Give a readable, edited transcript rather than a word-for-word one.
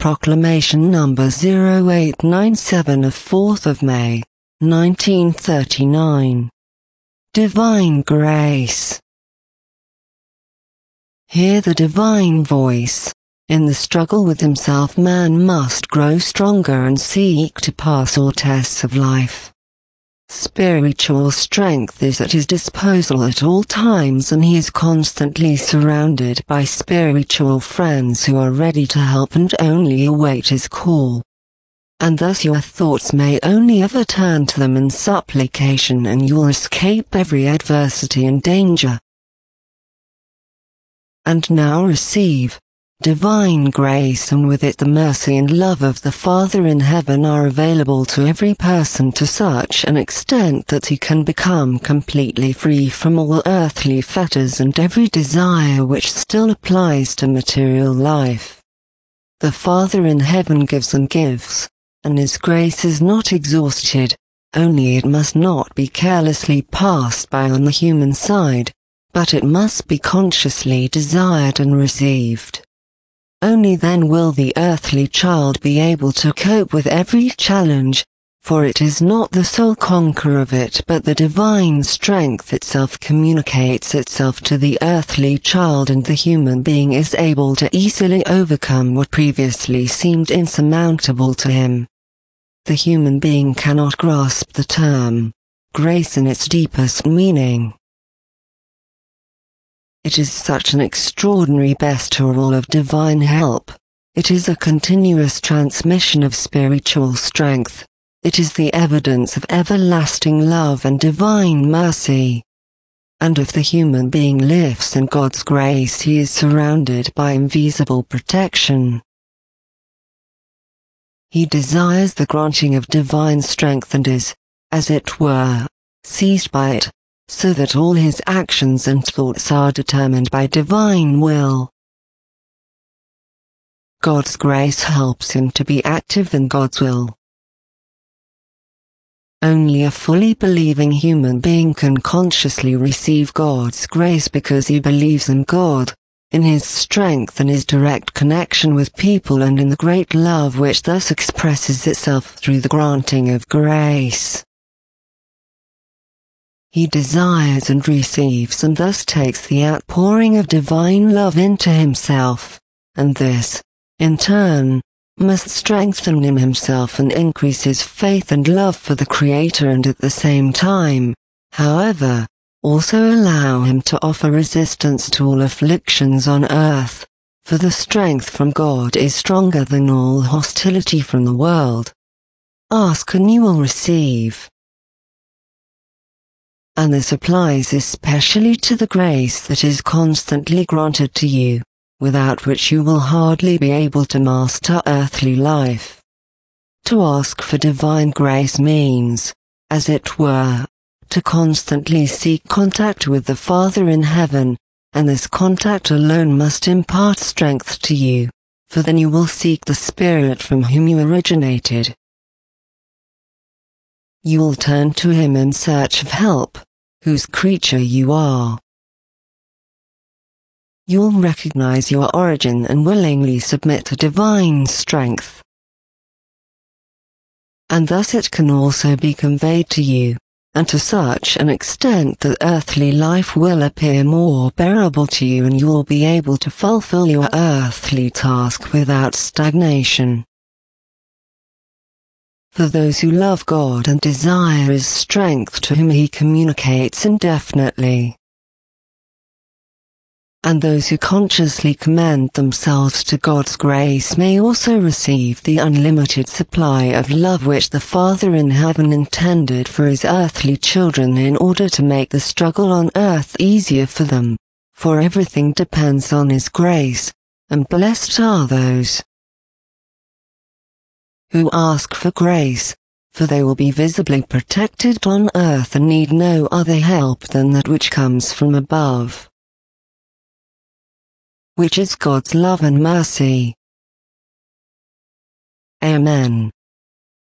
Proclamation number 0897 of 4th of May, 1939. Divine Grace. Hear the divine voice. In the struggle with himself, man must grow stronger and seek to pass all tests of life. Spiritual strength is at his disposal at all times, and he is constantly surrounded by spiritual friends who are ready to help and only await his call. And thus your thoughts may only ever turn to them in supplication, and you will escape every adversity and danger. And now receive divine grace, and with it the mercy and love of the Father in heaven are available to every person to such an extent that he can become completely free from all earthly fetters and every desire which still applies to material life. The Father in heaven gives and gives, and his grace is not exhausted, only it must not be carelessly passed by on the human side, but it must be consciously desired and received. Only then will the earthly child be able to cope with every challenge, for it is not the sole conqueror of it, but the divine strength itself communicates itself to the earthly child, and the human being is able to easily overcome what previously seemed insurmountable to him. The human being cannot grasp the term grace in its deepest meaning. It is such an extraordinary bestowal of divine help. It is a continuous transmission of spiritual strength. It is the evidence of everlasting love and divine mercy. And if the human being lives in God's grace, he is surrounded by invisible protection. He desires the granting of divine strength and is, as it were, seized by it, so that all his actions and thoughts are determined by divine will. God's grace helps him to be active in God's will. Only a fully believing human being can consciously receive God's grace because he believes in God, in his strength and his direct connection with people, and in the great love which thus expresses itself through the granting of grace. He desires and receives, and thus takes the outpouring of divine love into himself, and this, in turn, must strengthen him himself and increase his faith and love for the Creator, and at the same time, however, also allow him to offer resistance to all afflictions on earth, for the strength from God is stronger than all hostility from the world. Ask and you will receive. And this applies especially to the grace that is constantly granted to you, without which you will hardly be able to master earthly life. To ask for divine grace means, as it were, to constantly seek contact with the Father in heaven, and this contact alone must impart strength to you, for then you will seek the Spirit from whom you originated. You will turn to him in search of help, whose creature you are. You will recognize your origin and willingly submit to divine strength. And thus it can also be conveyed to you, and to such an extent that earthly life will appear more bearable to you, and you will be able to fulfill your earthly task without stagnation. For those who love God and desire his strength, to whom he communicates indefinitely. And those who consciously commend themselves to God's grace may also receive the unlimited supply of love which the Father in heaven intended for his earthly children in order to make the struggle on earth easier for them, for everything depends on his grace, and blessed are those who ask for grace, for they will be visibly protected on earth and need no other help than that which comes from above, which is God's love and mercy. Amen.